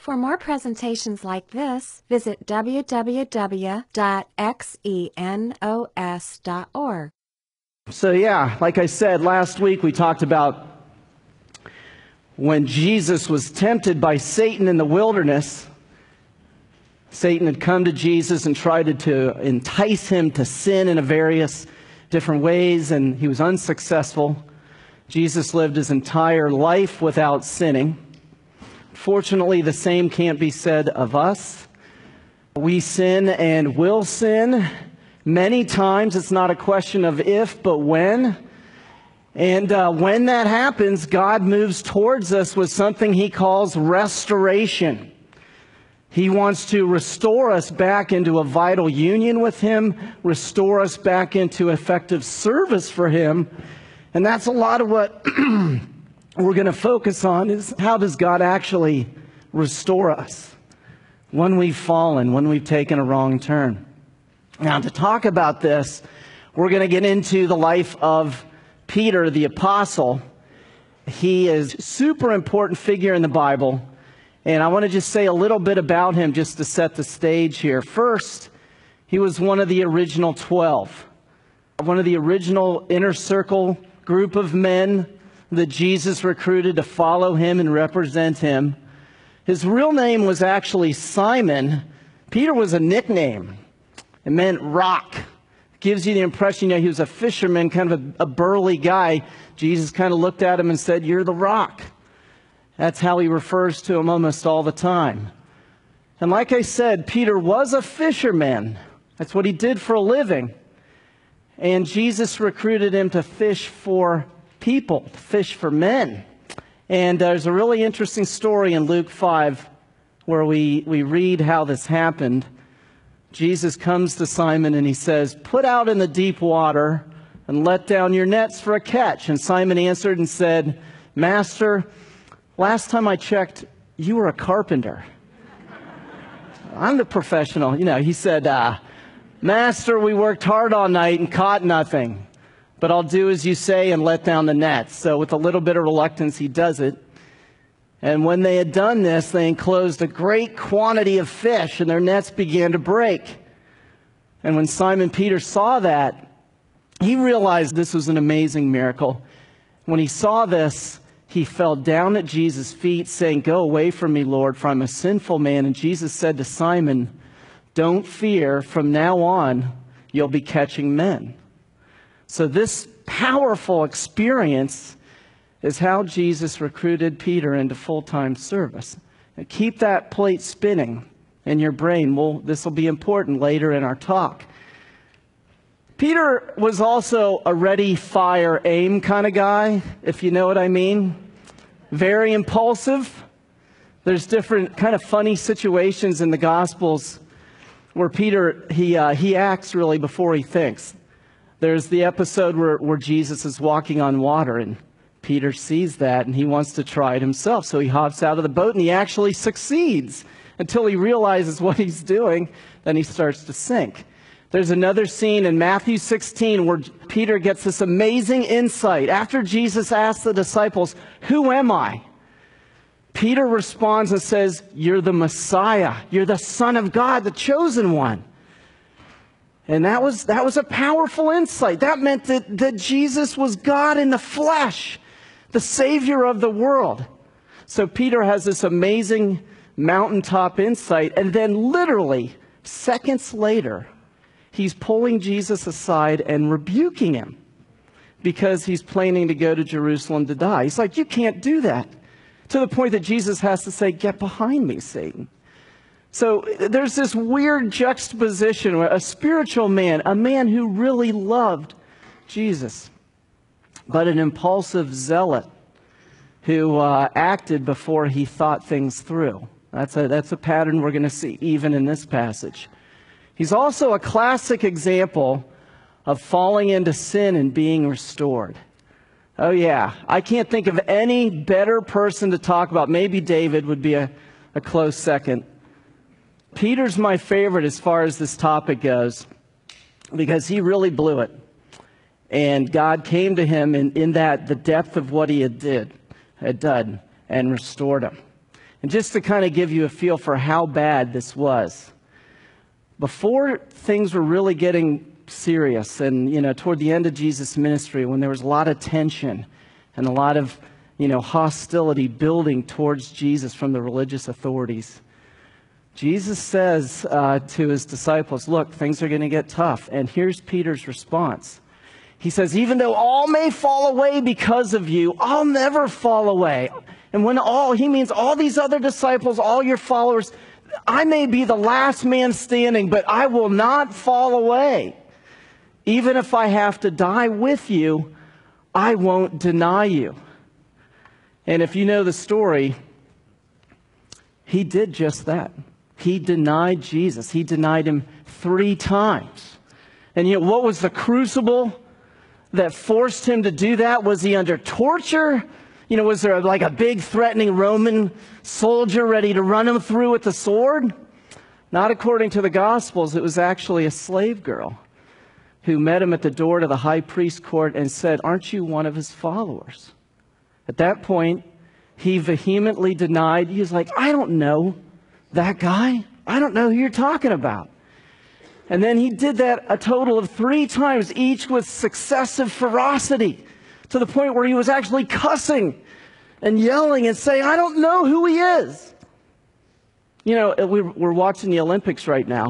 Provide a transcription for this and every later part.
For more presentations like this, visit www.xenos.org. So yeah, like I said, last week we talked about when Jesus was tempted by Satan in the wilderness. Satan had come to Jesus and tried to entice him to sin in various different ways, and he was unsuccessful. Jesus lived his entire life without sinning. Fortunately, the same can't be said of us. We sin and will sin many times. It's not a question of if, but when. And when that happens, God moves towards us with something he calls restoration. He wants to restore us back into a vital union with him, restore us back into effective service for him. And that's a lot of what we're going to focus on, is how does God actually restore us when we've fallen, when we've taken a wrong turn. Now, to talk about this, we're going to get into the life of Peter, the apostle. He is a super important figure in the Bible, and I want to just say a little bit about him just to set the stage here. First, he was one of the original 12, one of the original inner circle group of men that Jesus recruited to follow him and represent him. His real name was actually Simon. Peter was a nickname. It meant rock. Gives you the impression, he was a fisherman, kind of a burly guy. Jesus kind of looked at him and said, "You're the rock." That's how he refers to him almost all the time. And like I said, Peter was a fisherman. That's what he did for a living. And Jesus recruited him to fish for people, to fish for men. And there's a really interesting story in Luke 5 where we read how this happened. Jesus comes to Simon and he says, "Put out in the deep water and let down your nets for a catch." And Simon answered and said, "Master, last time I checked, you were a carpenter." I'm the professional. He said, "Master, we worked hard all night and caught nothing. But I'll do as you say and let down the nets." So with a little bit of reluctance, he does it. And when they had done this, they enclosed a great quantity of fish, and their nets began to break. And when Simon Peter saw that, he realized this was an amazing miracle. When he saw this, he fell down at Jesus' feet, saying, "Go away from me, Lord, for I'm a sinful man." And Jesus said to Simon, "Don't fear, from now on, you'll be catching men." So this powerful experience is how Jesus recruited Peter into full-time service. And keep that plate spinning in your brain. This will be important later in our talk. Peter was also a ready, fire, aim kind of guy, if you know what I mean. Very impulsive. There's different kind of funny situations in the Gospels where Peter, he acts really before he thinks. There's the episode where Jesus is walking on water, and Peter sees that, and he wants to try it himself. So he hops out of the boat, and he actually succeeds until he realizes what he's doing. Then he starts to sink. There's another scene in Matthew 16 where Peter gets this amazing insight. After Jesus asks the disciples, "Who am I?" Peter responds and says, "You're the Messiah. You're the Son of God, the chosen one." And that was a powerful insight. That meant that Jesus was God in the flesh, the Savior of the world. So Peter has this amazing mountaintop insight, and then literally seconds later, he's pulling Jesus aside and rebuking him because he's planning to go to Jerusalem to die. He's like, "You can't do that." To the point that Jesus has to say, "Get behind me, Satan." So there's this weird juxtaposition where a spiritual man, a man who really loved Jesus, but an impulsive zealot who acted before he thought things through. That's a pattern we're going to see even in this passage. He's also a classic example of falling into sin and being restored. Oh yeah, I can't think of any better person to talk about. Maybe David would be a close second. Peter's my favorite as far as this topic goes because he really blew it. And God came to him in that the depth of what he had done and restored him. And just to kind of give you a feel for how bad this was, before things were really getting serious and, toward the end of Jesus' ministry, when there was a lot of tension and a lot of, hostility building towards Jesus from the religious authorities, Jesus says to his disciples, look, things are going to get tough. And here's Peter's response. He says, even though all may fall away because of you, I'll never fall away. And when he means all these other disciples, all your followers, I may be the last man standing, but I will not fall away. Even if I have to die with you, I won't deny you. And if you know the story, he did just that. He denied Jesus. He denied him 3 times. And what was the crucible that forced him to do that? Was he under torture? Was there like a big threatening Roman soldier ready to run him through with the sword? Not according to the Gospels. It was actually a slave girl who met him at the door to the high priest's court and said, aren't you one of his followers? At that point, he vehemently denied. He was like, I don't know that guy. I don't know who you're talking about. And then he did that a total of 3 times, each with successive ferocity, to the point where he was actually cussing and yelling and saying, I don't know who he is. We're watching the Olympics right now.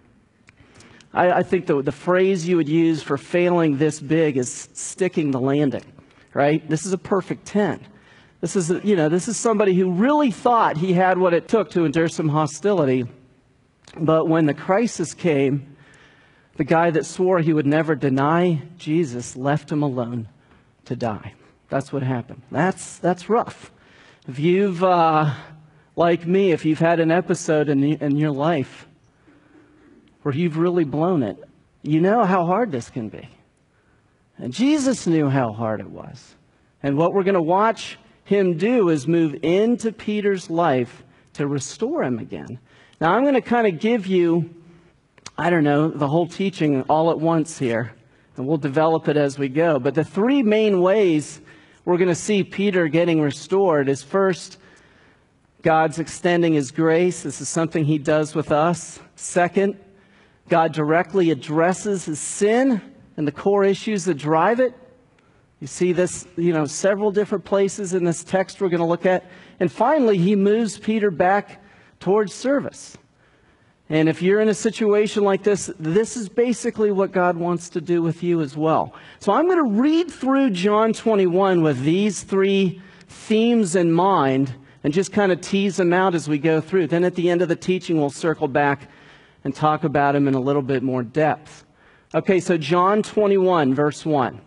I think the phrase you would use for failing this big is sticking the landing, right? This is a perfect 10. This is somebody who really thought he had what it took to endure some hostility. But when the crisis came, the guy that swore he would never deny Jesus left him alone to die. That's what happened. That's rough. If you've, like me, if you've had an episode in your life where you've really blown it, you know how hard this can be. And Jesus knew how hard it was. And what we're going to watch him do is move into Peter's life to restore him again. Now, I'm going to kind of give you, the whole teaching all at once here, and we'll develop it as we go. But the 3 main ways we're going to see Peter getting restored is, first, God's extending his grace. This is something he does with us. Second, God directly addresses his sin and the core issues that drive it. You see this, several different places in this text we're going to look at. And finally, he moves Peter back towards service. And if you're in a situation like this, this is basically what God wants to do with you as well. So I'm going to read through John 21 with these 3 themes in mind and just kind of tease them out as we go through. Then at the end of the teaching, we'll circle back and talk about them in a little bit more depth. Okay, so John 21, verse 1.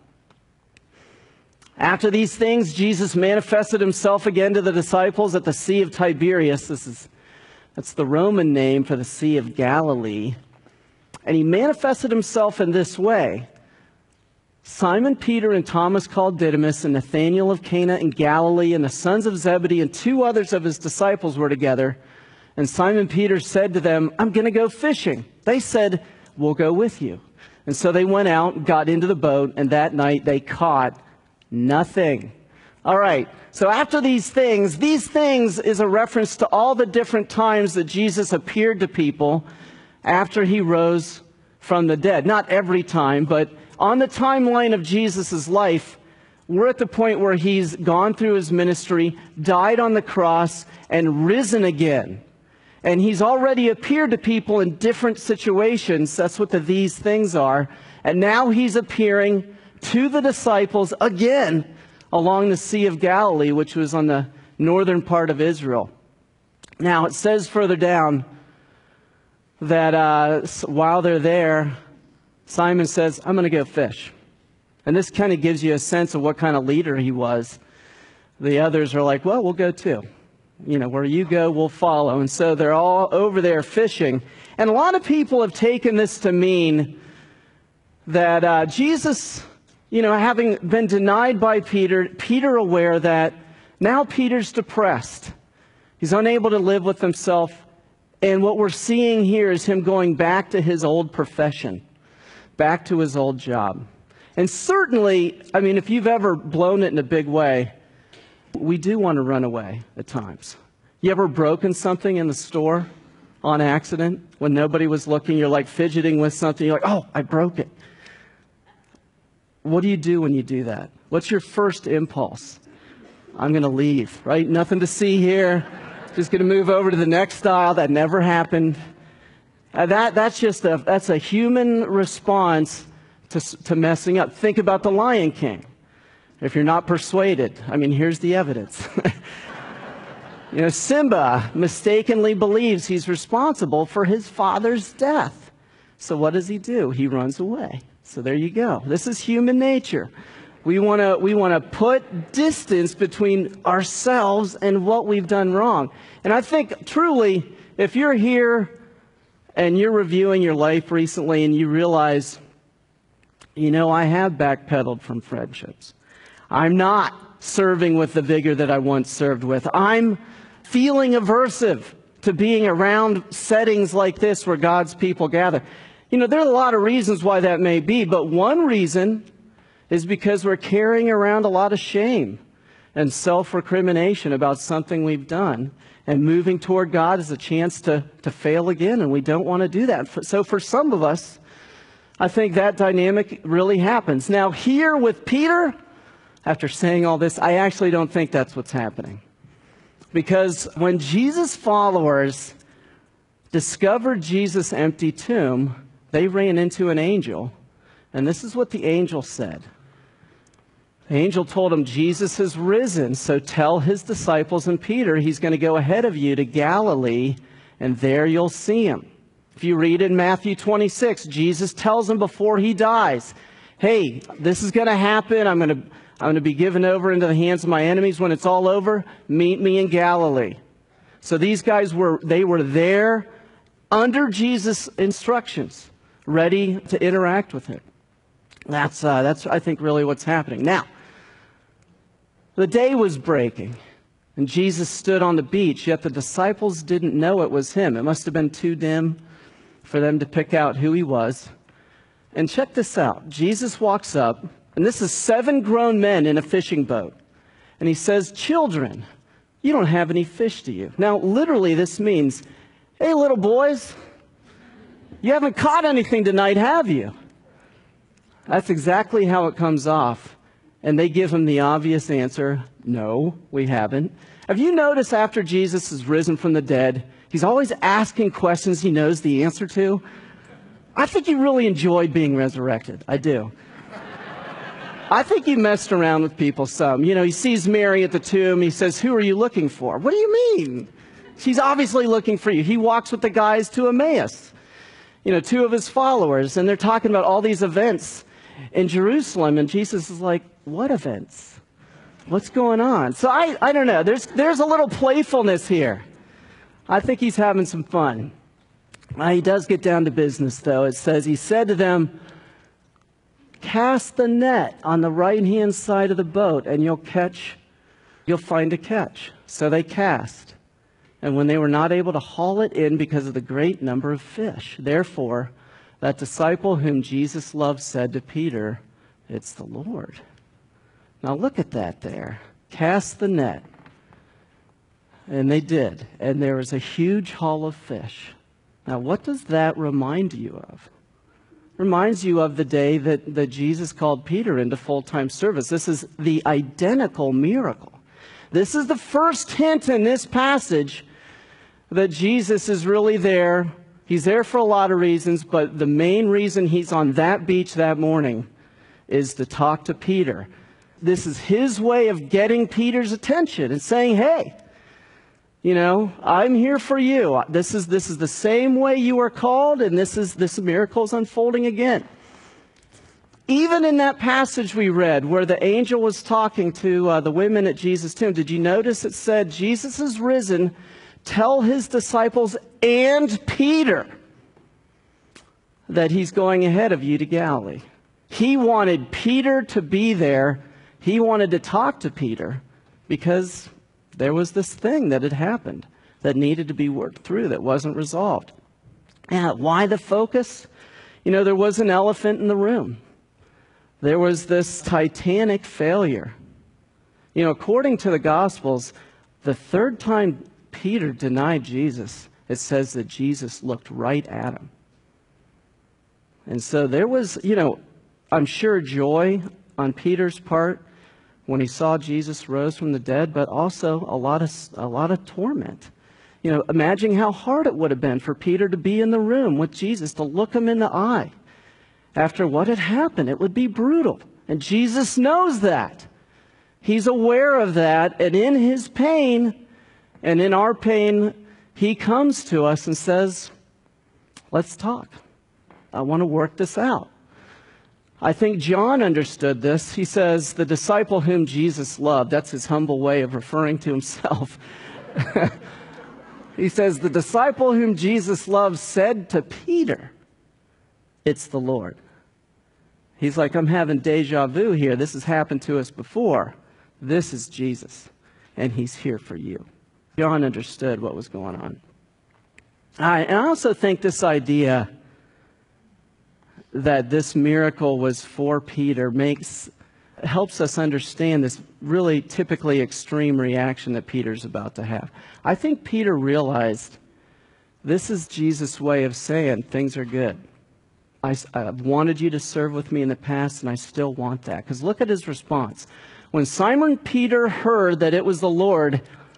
After these things, Jesus manifested himself again to the disciples at the Sea of Tiberias. That's the Roman name for the Sea of Galilee. And he manifested himself in this way. Simon Peter and Thomas called Didymus and Nathanael of Cana in Galilee and the sons of Zebedee and 2 others of his disciples were together. And Simon Peter said to them, I'm going to go fishing. They said, we'll go with you. And so they went out and got into the boat, and that night they caught nothing. All right, so after these things is a reference to all the different times that Jesus appeared to people after he rose from the dead. Not every time, but on the timeline of Jesus' life, we're at the point where he's gone through his ministry, died on the cross, and risen again. And he's already appeared to people in different situations. That's what these things are. And now he's appearing to the disciples again along the Sea of Galilee, which was on the northern part of Israel. Now, it says further down that while they're there, Simon says, I'm going to go fish. And this kind of gives you a sense of what kind of leader he was. The others are like, well, we'll go too. Where you go, we'll follow. And so they're all over there fishing. And a lot of people have taken this to mean that Jesus, having been denied by Peter aware that now Peter's depressed. He's unable to live with himself. And what we're seeing here is him going back to his old profession, back to his old job. And certainly, if you've ever blown it in a big way, we do want to run away at times. You ever broken something in the store on accident when nobody was looking? You're like fidgeting with something. You're like, oh, I broke it. What do you do when you do that? What's your first impulse? I'm going to leave, right? Nothing to see here. Just going to move over to the next aisle. That never happened. That's a human response to messing up. Think about the Lion King. If you're not persuaded, I mean, here's the evidence. Simba mistakenly believes he's responsible for his father's death. So what does he do? He runs away. So there you go. This is human nature. We want to put distance between ourselves and what we've done wrong. And I think truly, if you're here and you're reviewing your life recently and you realize, I have backpedaled from friendships. I'm not serving with the vigor that I once served with. I'm feeling aversive to being around settings like this where God's people gather. There are a lot of reasons why that may be, but one reason is because we're carrying around a lot of shame and self-recrimination about something we've done. And moving toward God is a chance to fail again, and we don't want to do that. So for some of us, I think that dynamic really happens. Now here with Peter, after saying all this, I actually don't think that's what's happening. Because when Jesus' followers discovered Jesus' empty tomb, they ran into an angel. And this is what the angel said. The angel told him, Jesus has risen, so tell his disciples and Peter he's going to go ahead of you to Galilee, and there you'll see him. If you read in Matthew 26, Jesus tells him before he dies, hey, this is going to happen. I'm going to be given over into the hands of my enemies. When it's all over, meet me in Galilee. So these guys were there under Jesus' instructions, ready to interact with him. That's I think really what's happening. Now, the day was breaking, and Jesus stood on the beach, yet the disciples didn't know it was him. It must have been too dim for them to pick out who he was. And check this out. Jesus walks up, and this is 7 grown men in a fishing boat. And he says, children, you don't have any fish, do you? Now, literally, this means, hey, little boys, you haven't caught anything tonight, have you? That's exactly how it comes off. And they give him the obvious answer, no, we haven't. Have you noticed after Jesus is risen from the dead, he's always asking questions he knows the answer to? I think he really enjoyed being resurrected. I do. I think he messed around with people some. He sees Mary at the tomb. He says, who are you looking for? What do you mean? She's obviously looking for you. He walks with the guys to Emmaus, 2 of his followers, and they're talking about all these events in Jerusalem, and Jesus is like, what events? What's going on? So I don't know. There's a little playfulness here. I think he's having some fun. He does get down to business, though. It says, he said to them, cast the net on the right-hand side of the boat, and you'll find a catch. So they cast. And when they were not able to haul it in because of the great number of fish, therefore, that disciple whom Jesus loved said to Peter, it's the Lord. Now look at that there. Cast the net. And they did. And there was a huge haul of fish. Now what does that remind you of? It reminds you of the day that Jesus called Peter into full-time service. This is the identical miracle. This is the first hint in this passage that Jesus is really there. He's there for a lot of reasons, but the main reason he's on that beach that morning is to talk to Peter. This is his way of getting Peter's attention and saying, hey, I'm here for you. This is the same way you are called, and this miracle is unfolding again. Even in that passage we read where the angel was talking to the women at Jesus' tomb, did you notice it said, Jesus is risen, tell his disciples and Peter that he's going ahead of you to Galilee. He wanted Peter to be there. He wanted to talk to Peter because there was this thing that had happened that needed to be worked through that wasn't resolved. Why the focus? There was an elephant in the room. There was this titanic failure. According to the Gospels, the third time Peter denied Jesus, it says that Jesus looked right at him. And so there was, I'm sure joy on Peter's part when he saw Jesus rose from the dead, but also a lot of torment. Imagine how hard it would have been for Peter to be in the room with Jesus, to look him in the eye. After what had happened, it would be brutal. And Jesus knows that. He's aware of that. And in his pain and in our pain, he comes to us and says, let's talk. I want to work this out. I think John understood this. He says, the disciple whom Jesus loved, that's his humble way of referring to himself. He says, the disciple whom Jesus loved said to Peter, it's the Lord. He's like, I'm having deja vu here. This has happened to us before. This is Jesus, and he's here for you. John understood what was going on. And I also think this idea that this miracle was for Peter helps us understand this really typically extreme reaction that Peter's about to have. I think Peter realized this is Jesus' way of saying things are good. I've wanted you to serve with me in the past, and I still want that. Because look at his response. When Simon Peter heard that it was the Lord,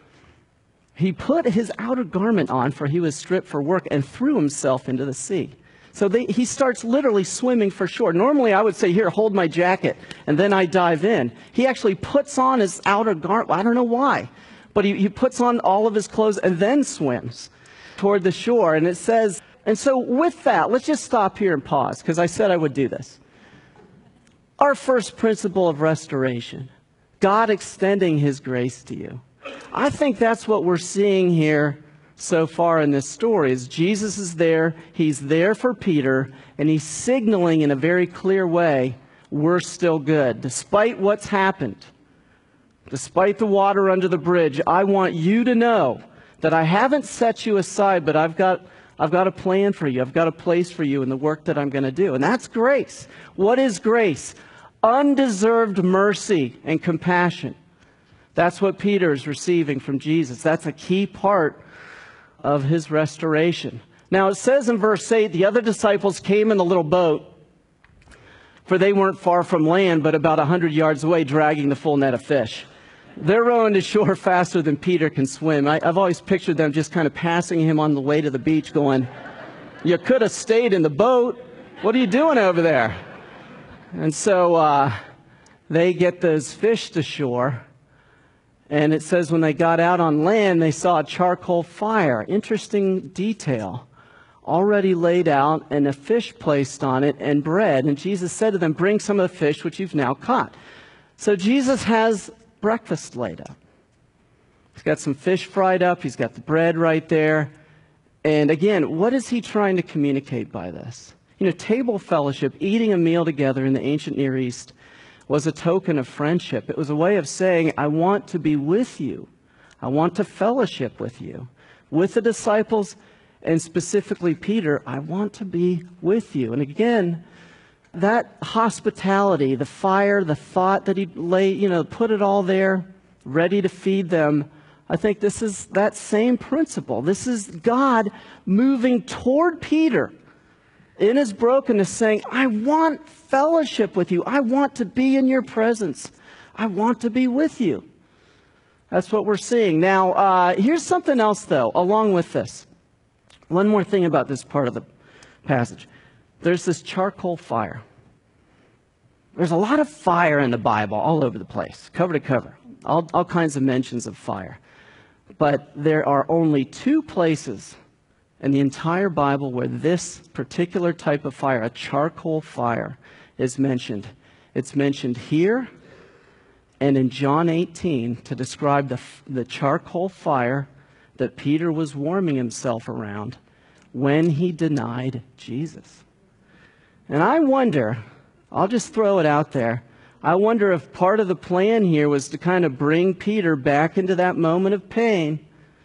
he put his outer garment on, for he was stripped for work, and threw himself into the sea. So he starts literally swimming for shore. Normally I would say, here, hold my jacket, and then I dive in. He actually puts on his outer garment. I don't know why. But he puts on all of his clothes and then swims toward the shore. And it says, and so with that, let's just stop here and pause, because I said I would do this. Our first principle of restoration, God extending his grace to you. I think that's what we're seeing here so far in this story is Jesus is there, he's there for Peter, and he's signaling in a very clear way, we're still good. Despite what's happened, despite the water under the bridge, I want you to know that I haven't set you aside, but I've got a plan for you. I've got a place for you in the work that I'm going to do. And that's grace. What is grace? Undeserved mercy and compassion. That's what Peter is receiving from Jesus. That's a key part of his restoration. Now it says in verse 8, the other disciples came in the little boat, for they weren't far from land, but about 100 yards away, dragging the full net of fish. They're rowing to shore faster than Peter can swim. I've always pictured them just kind of passing him on the way to the beach going, you could have stayed in the boat. What are you doing over there? And so they get those fish to shore. And it says when they got out on land, they saw a charcoal fire. Interesting detail. Already laid out and a fish placed on it and bread. And Jesus said to them, bring some of the fish which you've now caught. So Jesus has breakfast laid up. He's got some fish fried up. He's got the bread right there. And again, what is he trying to communicate by this? Table fellowship, eating a meal together in the ancient Near East was a token of friendship. It was a way of saying, I want to be with you. I want to fellowship with you. With the disciples, and specifically Peter, I want to be with you. And again, that hospitality, the fire, the thought that he put it all there, ready to feed them. I think this is that same principle. This is God moving toward Peter in his brokenness, saying, I want fellowship with you. I want to be in your presence. I want to be with you. That's what we're seeing. Now, here's something else, though, along with this. One more thing about this part of the passage. There's this charcoal fire. There's a lot of fire in the Bible all over the place, cover to cover. All kinds of mentions of fire. But there are only two places in the entire Bible where this particular type of fire, a charcoal fire, is mentioned. It's mentioned here and in John 18 to describe the charcoal fire that Peter was warming himself around when he denied Jesus. And I wonder, I'll just throw it out there, I wonder if part of the plan here was to kind of bring Peter back into that moment of pain,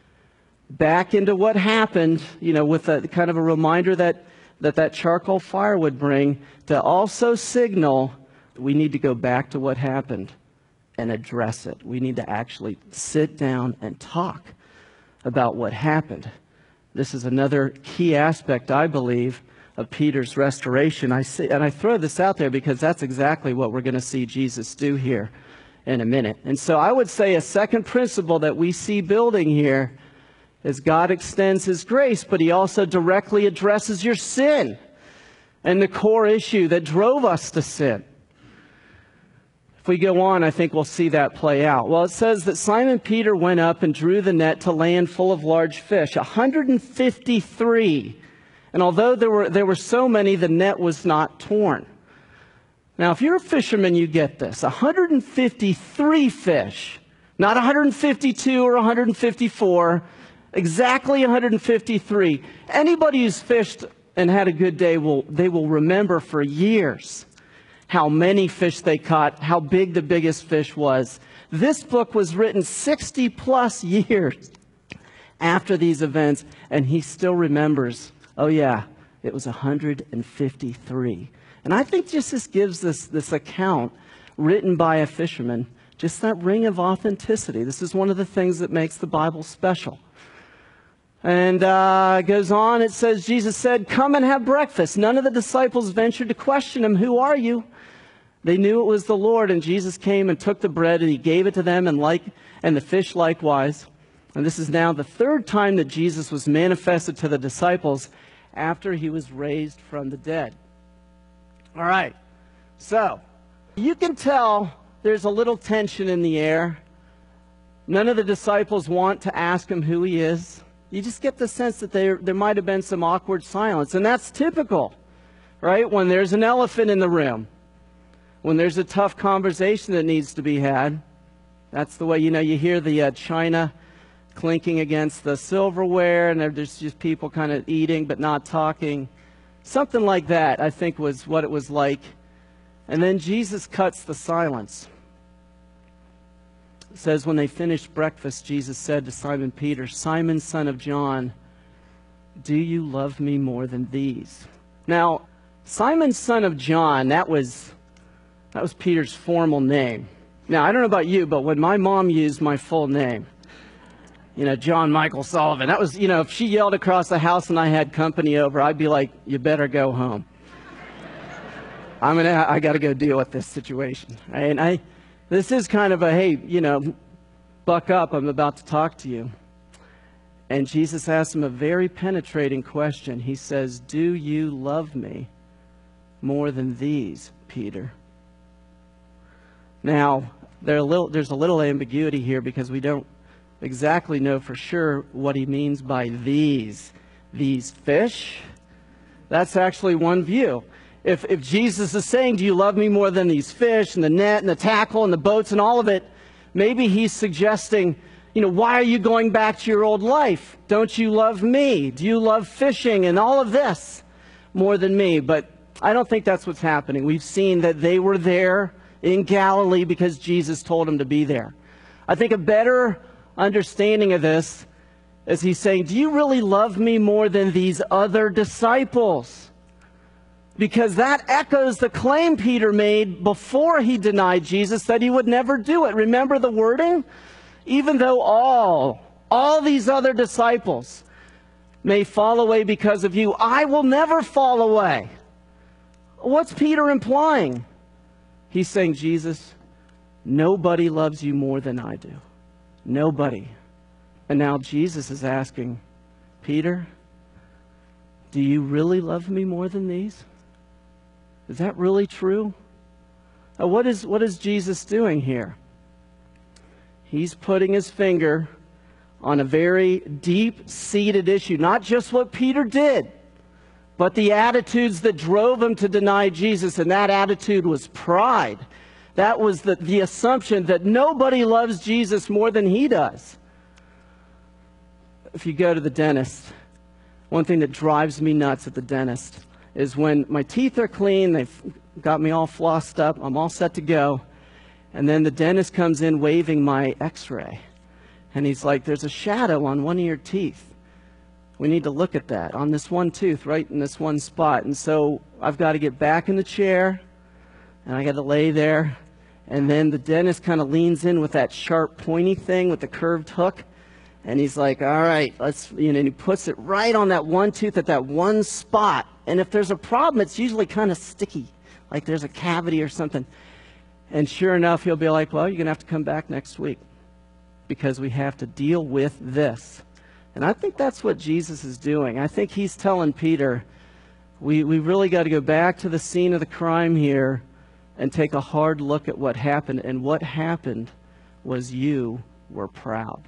back into what happened, with a kind of a reminder that charcoal fire would bring, to also signal we need to go back to what happened and address it. We need to actually sit down and talk about what happened. This is another key aspect, I believe, of Peter's restoration. I throw this out there because that's exactly what we're going to see Jesus do here in a minute. And so I would say a second principle that we see building here is God extends his grace, but he also directly addresses your sin and the core issue that drove us to sin. If we go on, I think we'll see that play out. Well, it says that Simon Peter went up and drew the net to land full of large fish, 153. And although there were so many, the net was not torn. Now, if you're a fisherman, you get this. 153 fish, not 152 or 154, exactly 153. Anybody who's fished and had a good day they will remember for years how many fish they caught, how big the biggest fish was. This book was written 60 plus years after these events, and he still remembers, oh yeah, it was 153. And I think just this gives this account written by a fisherman, just that ring of authenticity. This is one of the things that makes the Bible special. And it goes on, it says, Jesus said, "Come and have breakfast." None of the disciples ventured to question him, "Who are you?" They knew it was the Lord, and Jesus came and took the bread, and he gave it to them, and the fish likewise. And this is now the third time that Jesus was manifested to the disciples after he was raised from the dead. All right, so you can tell there's a little tension in the air. None of the disciples want to ask him who he is. You just get the sense that there might have been some awkward silence. And that's typical, right? When there's an elephant in the room, when there's a tough conversation that needs to be had. That's the way, you hear the china clinking against the silverware, and there's just people kind of eating but not talking. Something like that, I think, was what it was like. And then Jesus cuts the silence. It says, when they finished breakfast, Jesus said to Simon Peter, "Simon, son of John, do you love me more than these?" Now, Simon, son of John, that was Peter's formal name. Now, I don't know about you, but when my mom used my full name, John Michael Sullivan, that was, if she yelled across the house and I had company over, I'd be like, "You better go home. I got to go deal with this situation." Right? And this is kind of a, hey, buck up, I'm about to talk to you. And Jesus asked him a very penetrating question. He says, "Do you love me more than these, Peter?" Now, there's a little ambiguity here because we don't exactly know for sure what he means by these fish. That's actually one view. If Jesus is saying, "Do you love me more than these fish and the net and the tackle and the boats and all of it?" maybe he's suggesting, why are you going back to your old life? Don't you love me? Do you love fishing and all of this more than me? But I don't think that's what's happening. We've seen that they were there in Galilee because Jesus told them to be there. I think a better understanding of this is he's saying, do you really love me more than these other disciples? Because that echoes the claim Peter made before he denied Jesus that he would never do it. Remember the wording? Even though all these other disciples may fall away because of you, I will never fall away. What's Peter implying? He's saying, Jesus, nobody loves you more than I do. Nobody. And now Jesus is asking, Peter, do you really love me more than these? Is that really true? What is Jesus doing here? He's putting his finger on a very deep-seated issue. Not just what Peter did, but the attitudes that drove him to deny Jesus. And that attitude was pride. That was the assumption that nobody loves Jesus more than he does. If you go to the dentist, one thing that drives me nuts at the dentist is when my teeth are clean, they've got me all flossed up, I'm all set to go, and then the dentist comes in waving my x-ray. And he's like, there's a shadow on one of your teeth. We need to look at that on this one tooth, right in this one spot. And so I've got to get back in the chair, and I got to lay there. And then the dentist kind of leans in with that sharp, pointy thing with the curved hook. And he's like, all right, let's, and he puts it right on that one tooth at that one spot. And if there's a problem, it's usually kind of sticky, like there's a cavity or something. And sure enough, he'll be like, well, you're going to have to come back next week because we have to deal with this. And I think that's what Jesus is doing. I think he's telling Peter, we really got to go back to the scene of the crime here and take a hard look at what happened. And what happened was you were proud.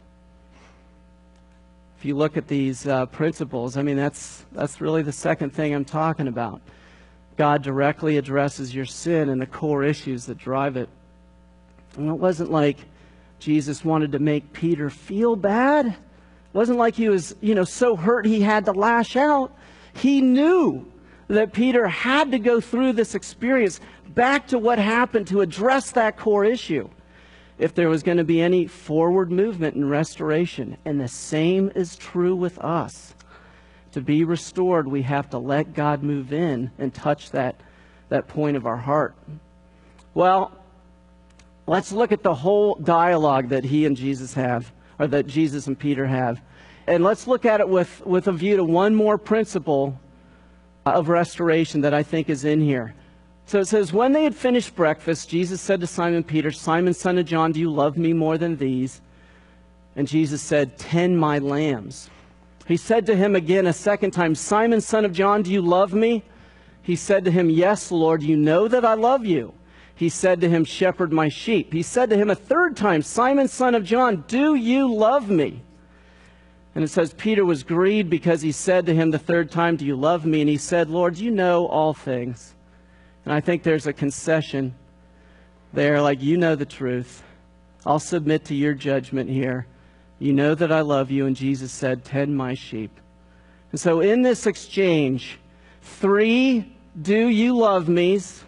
If you look at these principles, I mean, that's really the second thing I'm talking about. God directly addresses your sin and the core issues that drive it. And it wasn't like Jesus wanted to make Peter feel bad. It wasn't like he was, so hurt he had to lash out. He knew that Peter had to go through this experience back to what happened to address that core issue if there was going to be any forward movement and restoration. And the same is true with us. To be restored, we have to let God move in and touch that point of our heart. Well, let's look at the whole dialogue that he and Jesus have, or that Jesus and Peter have. And let's look at it with a view to one more principle of restoration that I think is in here. So it says, when they had finished breakfast, Jesus said to Simon Peter, Simon, son of John, do you love me more than these? And Jesus said, 'Tend my lambs.' He said to him again a second time, Simon, son of John, do you love me? He said to him, 'Yes, Lord, you know that I love you.' He said to him, 'Shepherd my sheep.' He said to him a third time, 'Simon, son of John, do you love me?' And it says, Peter was grieved because he said to him the third time, 'Do you love me?' And he said, 'Lord, you know all things.'" And I think there's a concession there, like, you know the truth. I'll submit to your judgment here. You know that I love you. And Jesus said, 'Tend my sheep.'" And so in this exchange, 3 "do you love me's,"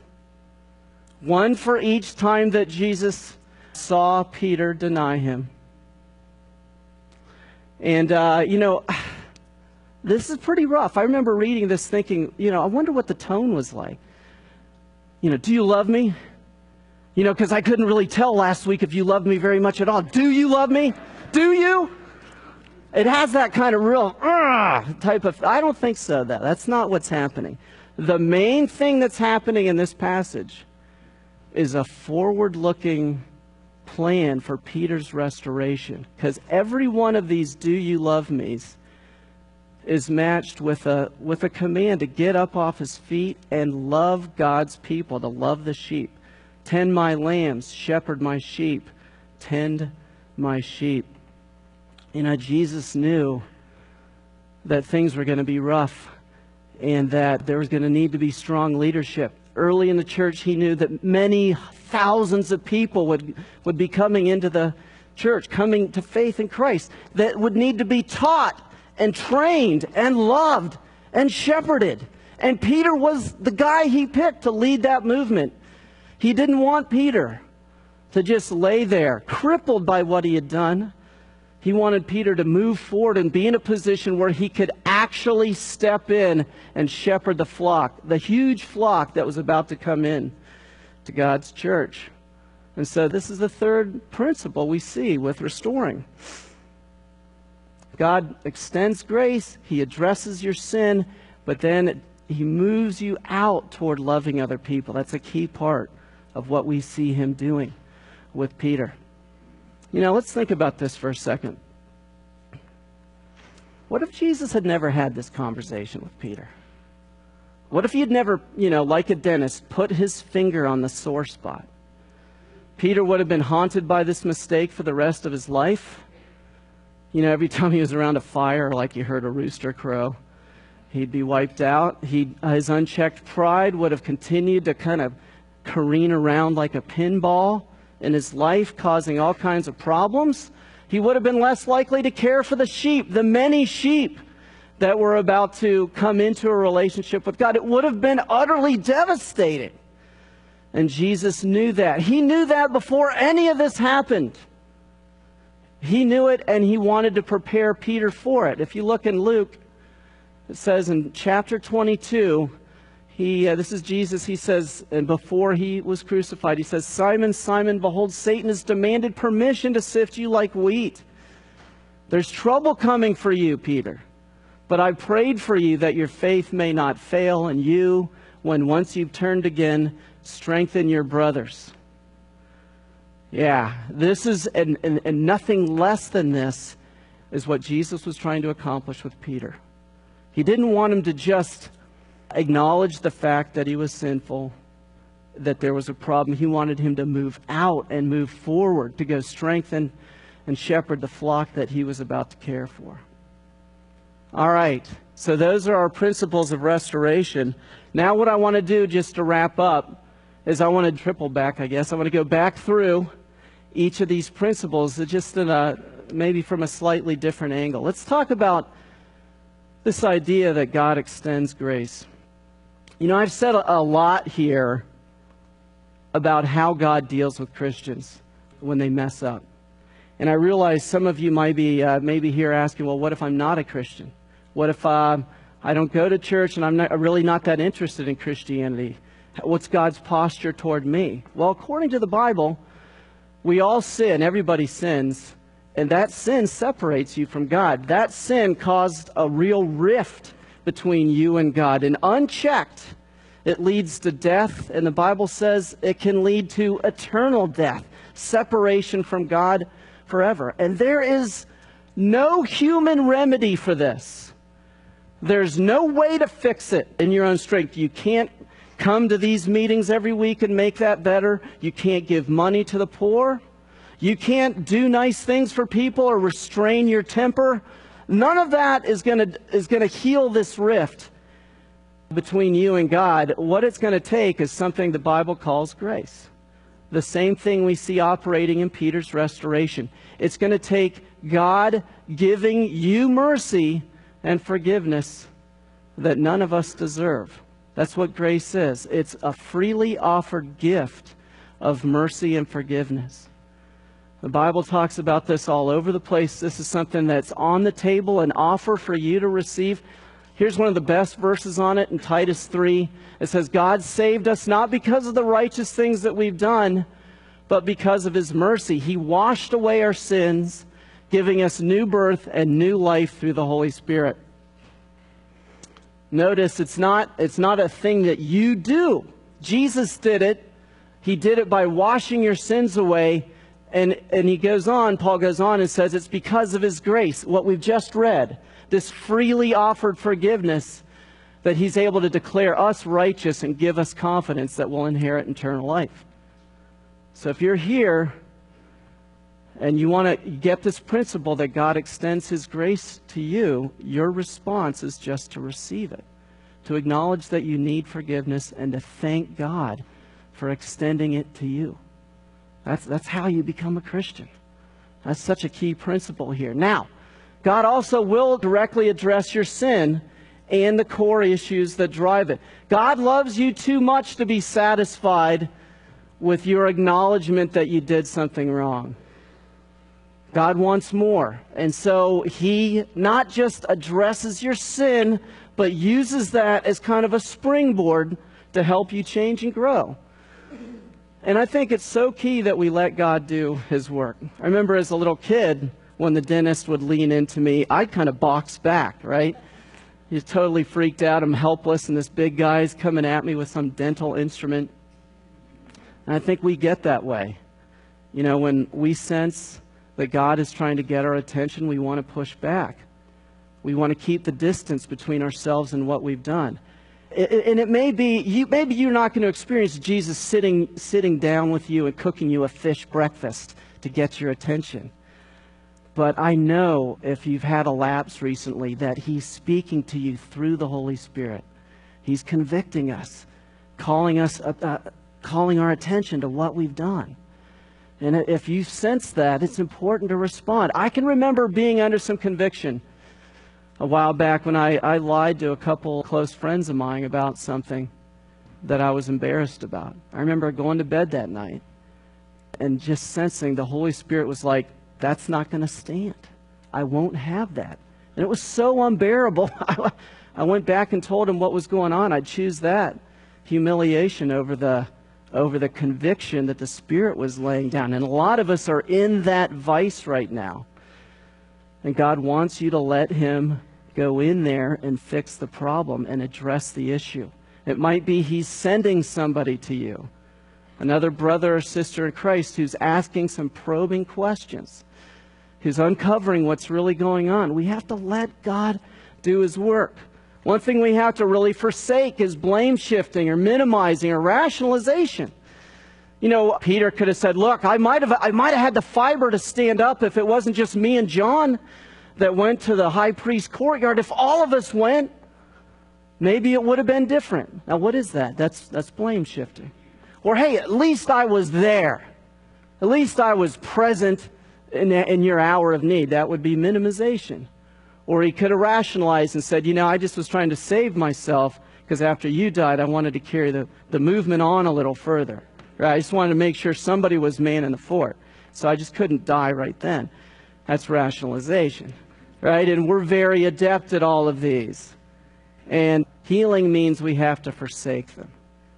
one for each time that Jesus saw Peter deny him. And, this is pretty rough. I remember reading this thinking, I wonder what the tone was like. "Do you love me?" Because I couldn't really tell last week if you loved me very much at all. "Do you love me? Do you?" It has that kind of real type of, I don't think so, though. That's not what's happening. The main thing that's happening in this passage is a forward-looking plan for Peter's restoration. Because every one of these "do you love me's" is matched with a command to get up off his feet and love God's people, to love the sheep. "Tend my lambs, shepherd my sheep, tend my sheep." Jesus knew that things were going to be rough and that there was going to need to be strong leadership. Early in the church, he knew that many thousands of people would be coming into the church, coming to faith in Christ, that would need to be taught and trained and loved and shepherded. And Peter was the guy he picked to lead that movement. He didn't want Peter to just lay there, crippled by what he had done. He wanted Peter to move forward and be in a position where he could actually step in and shepherd the flock, the huge flock that was about to come in to God's church. And so this is the third principle we see with restoring. God extends grace, he addresses your sin, but then he moves you out toward loving other people. That's a key part of what we see him doing with Peter. Let's think about this for a second. What if Jesus had never had this conversation with Peter? What if he had never, like a dentist, put his finger on the sore spot? Peter would have been haunted by this mistake for the rest of his life. Every time he was around a fire, like he heard a rooster crow, he'd be wiped out. His unchecked pride would have continued to kind of careen around like a pinball in his life, causing all kinds of problems. He would have been less likely to care for the sheep, the many sheep that were about to come into a relationship with God. It would have been utterly devastating. And Jesus knew that. He knew that before any of this happened. He knew it, and he wanted to prepare Peter for it. If you look in Luke, it says in chapter 22, this is Jesus, he says, and before he was crucified, he says, "Simon, Simon, behold, Satan has demanded permission to sift you like wheat. There's trouble coming for you, Peter. But I prayed for you that your faith may not fail, and you, when once you've turned again, strengthen your brothers. Yeah, this is, and nothing less than this is what Jesus was trying to accomplish with Peter. He didn't want him to just acknowledge the fact that he was sinful, that there was a problem. He wanted him to move out and move forward, to go strengthen and shepherd the flock that he was about to care for. All right, so those are our principles of restoration. Now what I want to do, just to wrap up, is I want to triple back, I guess. I want to go back through each of these principles, just in maybe from a slightly different angle. Let's talk about this idea that God extends grace. You know, I've said a lot here about how God deals with Christians when they mess up. And I realize some of you might be maybe here asking, well, what if I'm not a Christian? What if I don't go to church and I'm really not that interested in Christianity? What's God's posture toward me? Well, according to the Bible, we all sin. Everybody sins. And that sin separates you from God. That sin caused a real rift between you and God. And unchecked, it leads to death. And the Bible says it can lead to eternal death, separation from God forever. And there is no human remedy for this. There's no way to fix it in your own strength. You can't come to these meetings every week and make that better. You can't give money to the poor. You can't do nice things for people or restrain your temper. None of that is going to heal this rift between you and God. What it's going to take is something the Bible calls grace. The same thing we see operating in Peter's restoration. It's going to take God giving you mercy and forgiveness that none of us deserve. That's what grace is. It's a freely offered gift of mercy and forgiveness. The Bible talks about this all over the place. This is something that's on the table, an offer for you to receive. Here's one of the best verses on it in Titus 3. It says, God saved us not because of the righteous things that we've done, but because of His mercy. He washed away our sins, giving us new birth and new life through the Holy Spirit. Notice it's not a thing that you do. Jesus did it. He did it by washing your sins away. And he goes on, Paul goes on and says it's because of His grace, what we've just read, this freely offered forgiveness, that He's able to declare us righteous and give us confidence that we'll inherit eternal life. So if you're here and you want to get this principle that God extends His grace to you, your response is just to receive it, to acknowledge that you need forgiveness and to thank God for extending it to you. That's how you become a Christian. That's such a key principle here. Now, God also will directly address your sin and the core issues that drive it. God loves you too much to be satisfied with your acknowledgement that you did something wrong. God wants more. And so He not just addresses your sin, but uses that as kind of a springboard to help you change and grow. And I think it's so key that we let God do His work. I remember as a little kid, when the dentist would lean into me, I'd kind of box back, right? He's totally freaked out. I'm helpless, and this big guy's coming at me with some dental instrument. And I think we get that way. You know, when we sense that God is trying to get our attention, we want to push back. We want to keep the distance between ourselves and what we've done. And it may be, maybe you're not going to experience Jesus sitting down with you and cooking you a fish breakfast to get your attention. But I know if you've had a lapse recently that He's speaking to you through the Holy Spirit. He's convicting us, calling our attention to what we've done. And if you sense that, it's important to respond. I can remember being under some conviction a while back when I lied to a couple close friends of mine about something that I was embarrassed about. I remember going to bed that night and just sensing the Holy Spirit was like, that's not going to stand. I won't have that. And it was so unbearable. I went back and told him what was going on. I'd choose that humiliation over the conviction that the Spirit was laying down. And a lot of us are in that vice right now. And God wants you to let him go in there and fix the problem and address the issue. It might be he's sending somebody to you, another brother or sister in Christ who's asking some probing questions, who's uncovering what's really going on. We have to let God do his work. One thing we have to really forsake is blame shifting or minimizing or rationalization. You know, Peter could have said, look, I might have had the fiber to stand up if it wasn't just me and John that went to the high priest's courtyard. If all of us went, maybe it would have been different. Now, what is that? That's blame shifting. Or, hey, at least I was there. At least I was present in your hour of need. That would be minimization. Or he could have rationalized and said, you know, I just was trying to save myself because after you died, I wanted to carry the movement on a little further. Right? I just wanted to make sure somebody was manning the fort. So I just couldn't die right then. That's rationalization. Right? And we're very adept at all of these. And healing means we have to forsake them.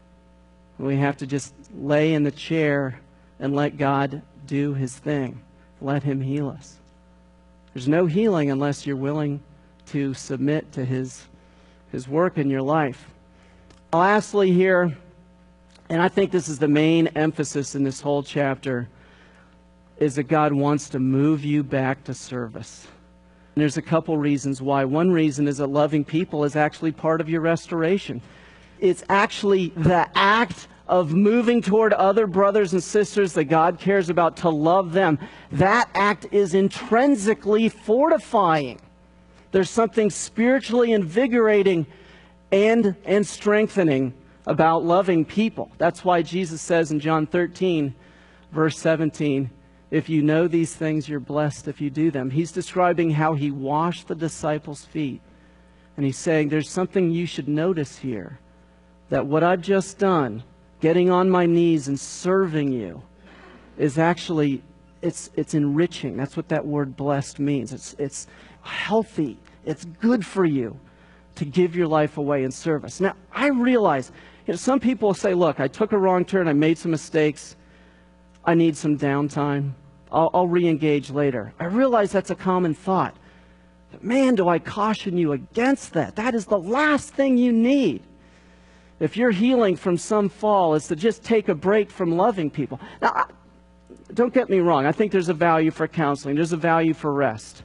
We have to just lay in the chair and let God do his thing. Let him heal us. There's no healing unless you're willing to submit to his work in your life. Lastly here, and I think this is the main emphasis in this whole chapter, is that God wants to move you back to service. And there's a couple reasons why. One reason is that loving people is actually part of your restoration. It's actually the act of moving toward other brothers and sisters that God cares about, to love them. That act is intrinsically fortifying. There's something spiritually invigorating and strengthening about loving people. That's why Jesus says in John 13, verse 17, if you know these things, you're blessed if you do them. He's describing how he washed the disciples' feet. And he's saying there's something you should notice here, that what I've just done, getting on my knees and serving you, is actually, it's enriching. That's what that word blessed means. It's healthy. It's good for you to give your life away in service. Now, I realize, some people say, look, I took a wrong turn. I made some mistakes. I need some downtime. I'll re-engage later. I realize that's a common thought. But man, do I caution you against that. That is the last thing you need. If you're healing from some fall, is to just take a break from loving people. Now, don't get me wrong. I think there's a value for counseling. There's a value for rest.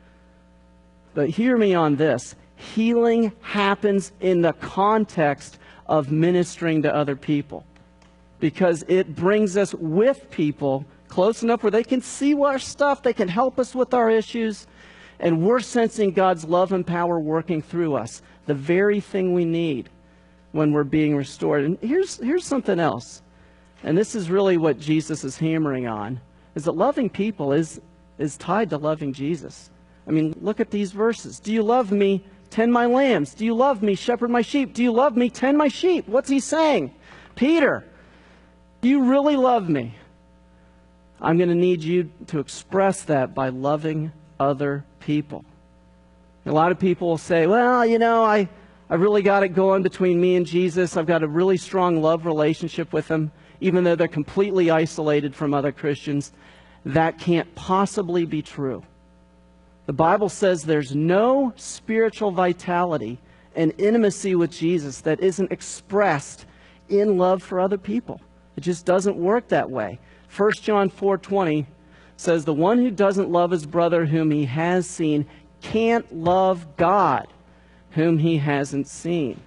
But hear me on this. Healing happens in the context of ministering to other people, because it brings us with people close enough where they can see our stuff, they can help us with our issues, and we're sensing God's love and power working through us, the very thing we need when we're being restored. And here's something else, and this is really what Jesus is hammering on, is that loving people is tied to loving Jesus. I mean, look at these verses. Do you love me? Tend my lambs. Do you love me? Shepherd my sheep. Do you love me? Tend my sheep. What's he saying? Peter, do you really love me? I'm going to need you to express that by loving other people. A lot of people will say, well, I really got it going between me and Jesus. I've got a really strong love relationship with him, even though they're completely isolated from other Christians. That can't possibly be true. The Bible says there's no spiritual vitality and intimacy with Jesus that isn't expressed in love for other people. It just doesn't work that way. 1 John 4:20 says, the one who doesn't love his brother whom he has seen can't love God whom he hasn't seen.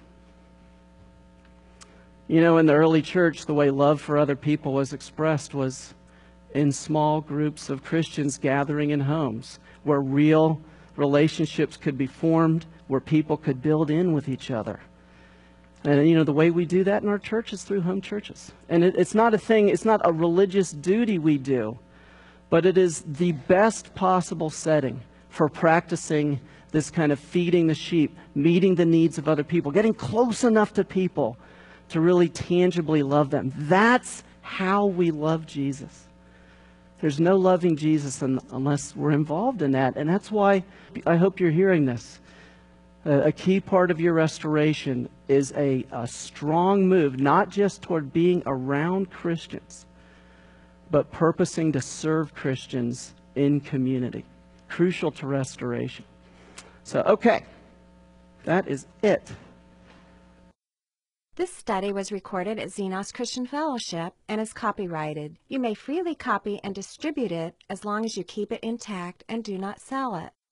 In the early church, the way love for other people was expressed was in small groups of Christians gathering in homes, where real relationships could be formed, where people could build in with each other. And, the way we do that in our church is through home churches. And it's not a religious duty we do, but it is the best possible setting for practicing this kind of feeding the sheep, meeting the needs of other people, getting close enough to people to really tangibly love them. That's how we love Jesus. There's no loving Jesus unless we're involved in that. And that's why I hope you're hearing this. A key part of your restoration is a strong move, not just toward being around Christians, but purposing to serve Christians in community. crucial to restoration. So, okay, that is it. This study was recorded at Xenos Christian Fellowship and is copyrighted. You may freely copy and distribute it as long as you keep it intact and do not sell it.